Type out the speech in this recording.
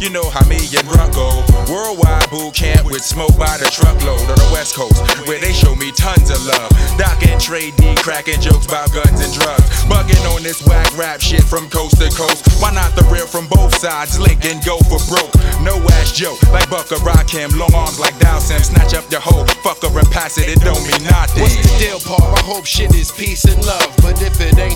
You know how me and Ruck go. Worldwide boot camp with smoke by the truckload on the West Coast, where they show me tons of love. Doc and Trey D cracking jokes about guns and drugs. Bugging on this whack rap shit from coast to coast. Why not the real from both sides? Link and go for broke. No ass joke, like Bucker Rakim. Long arms like Dowson. Snatch up your hoe, fuck her and pass it, it don't mean nothing. What's the deal, Paul? I hope shit is peace and love, but if it ain't